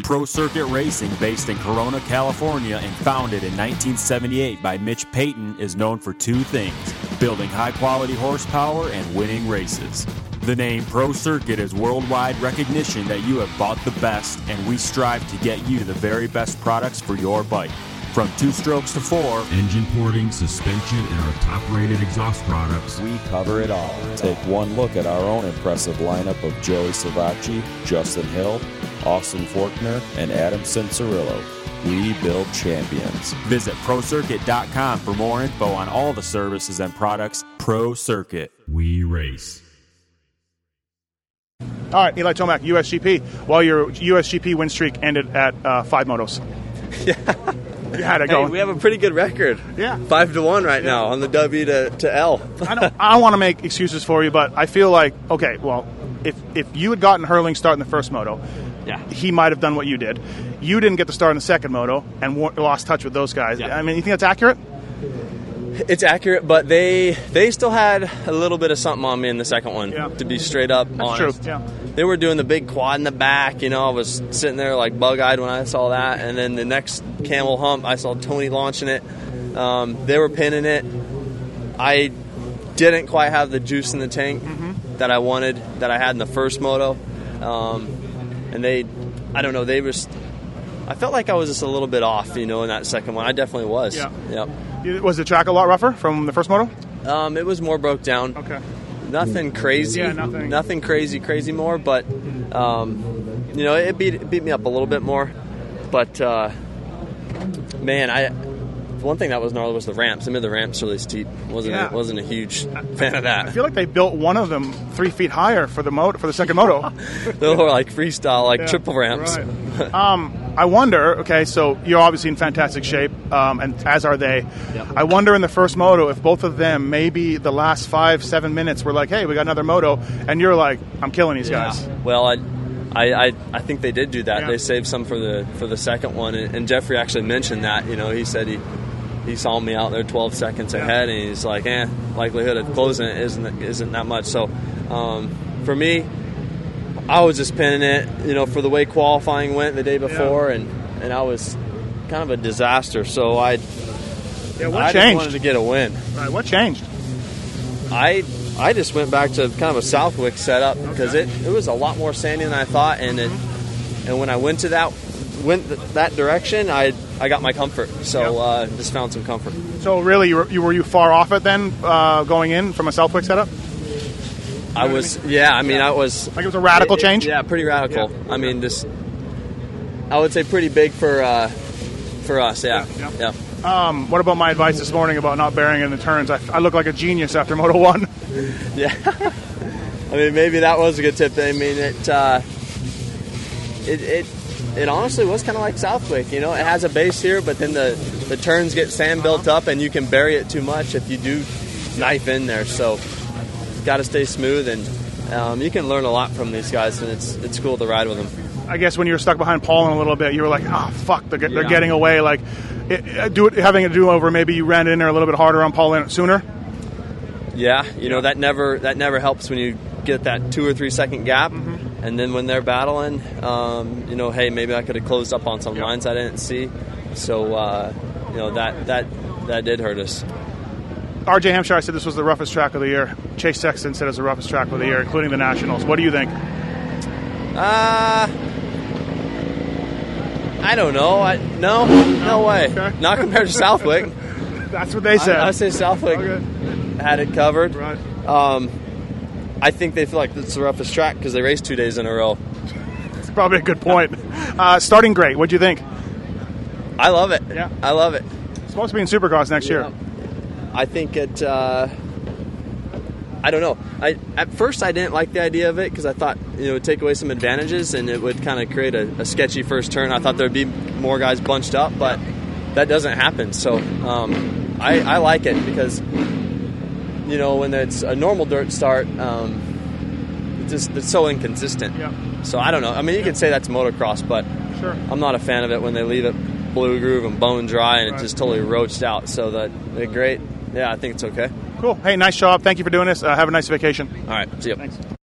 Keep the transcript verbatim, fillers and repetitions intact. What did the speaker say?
Pro Circuit Racing, based in Corona, California, and founded in nineteen seventy-eight by Mitch Payton, is known for two things: building high-quality horsepower and winning races. The name Pro Circuit is worldwide recognition that you have bought the best, and we strive to get you the very best products for your bike. From two strokes to four, engine porting, suspension, and our top-rated exhaust products, we cover it all. Take one look at our own impressive lineup of Joey Savacci, Justin Hill, Austin Forkner, and Adam Cincerillo. We build champions. Visit Pro Circuit dot com for more info on all the services and products. Pro Circuit. We race. All right, Eli Tomac, U S G P. Well, your U S G P win streak ended at uh, five motos. Yeah. You had it going. Hey, we have a pretty good record. Yeah. Five to one right yeah. now on the W to, to L. I don't, I don't want to make excuses for you, but I feel like, okay, well, if if you had gotten Herling start in the first moto, yeah. he might have done what you did. You didn't get the start in the second moto and lost touch with those guys. Yeah. I mean, you think that's accurate? It's accurate, but they they still had a little bit of something on me in the second one, yeah. to be straight up that's honest. True. Yeah. They were doing the big quad in the back, you know, I was sitting there like bug-eyed when I saw that, and then the next camel hump, I saw Tony launching it. Um, they were pinning it. I didn't quite have the juice in the tank mm-hmm. that I wanted, that I had in the first moto. Um, and they, I don't know, they were, I felt like I was just a little bit off, you know, in that second one. I definitely was. Yeah. Yep. Was the track a lot rougher from the first moto? Um, it was more broke down. Okay. Nothing crazy. Yeah, nothing. Nothing crazy, crazy more, but, um, you know, it beat, it beat me up a little bit more. But, uh, man, I one thing that was gnarly was the ramps. I mean, the ramps really steep. Wasn't yeah. a, wasn't a huge fan of that. I feel like they built one of them three feet higher for the moto, for the second moto. They were like freestyle, like yeah, triple ramps. Right. um, I wonder, okay, so you're obviously in fantastic shape, um, and as are they. Yep. I wonder in the first moto if both of them, maybe the last five, seven minutes were like, hey, we got another moto, and you're like, I'm killing these yeah. guys. Well, I, I, I, I think they did do that. Yeah. They saved some for the for the second one, and, and Jeffrey actually mentioned that. You know, he said he he saw me out there twelve seconds yeah. ahead, and he's like, eh, likelihood of closing it isn't isn't that much. So, um, for me, I was just pinning it, you know, for the way qualifying went the day before, yeah. and, and I was kind of a disaster. So I, yeah, what I changed? just wanted to get a win. Right, what changed? I I just went back to kind of a Southwick setup because okay. it, it was a lot more sandy than I thought, and it, and when I went to that went th- that direction, I I got my comfort. So yep. uh, just found some comfort. So really, you were you, were you far off it then, uh, going in from a Southwick setup? I was, yeah. I mean, yeah. I was like it was a radical it, change. Yeah, pretty radical. Yeah. I mean, just I would say pretty big for uh, for us. Yeah, yeah. yeah. Um, what about my advice this morning about not bearing in the turns? I, I look like a genius after Moto One. Yeah. I mean, maybe that was a good tip. I mean, it uh, it, it it honestly was kind of like Southwick. You know, it has a base here, but then the, the turns get sand built up, and you can bury it too much if you do knife in there. So, got to stay smooth, and um, you can learn a lot from these guys, and it's it's cool to ride with them. I guess when you were stuck behind Paul in a little bit, you were like, "Oh fuck, they're, they're Yeah. getting away." Like, it, do it, having a do over. Maybe you ran in there a little bit harder on Paul in sooner. Yeah, you know that never that never helps when you get that two or three second gap, mm-hmm. and then when they're battling, um, you know, hey, maybe I could have closed up on some yep. lines I didn't see. So, uh, you know, that that that did hurt us. R J Hampshire said this was the roughest track of the year. Chase Sexton said it's the roughest track of the year, including the Nationals. What do you think? Uh, I don't know. I, no, no way. Okay. Not compared to Southwick. That's what they said. I, I say Southwick okay. had it covered. Right. Um, I think they feel like it's the roughest track because they raced two days in a row. That's probably a good point. uh, starting great. What'd you think? I love it. Yeah. I love it. It's supposed to be in Supercross next Yeah. year. I think it. Uh, I don't know. I at first I didn't like the idea of it because I thought you know it would take away some advantages and it would kind of create a, a sketchy first turn. I thought there'd be more guys bunched up, but that doesn't happen. So um, I, I like it because you know when it's a normal dirt start, um, it's just it's so inconsistent. Yeah. So I don't know. I mean, you could say that's motocross, but Sure. I'm not a fan of it when they leave it blue groove and bone dry and Right. it's just totally roached out. So that they're great. Yeah, I think it's okay. Cool. Hey, nice job. Thank you for doing this. Uh, have a nice vacation. All right, see you. Thanks.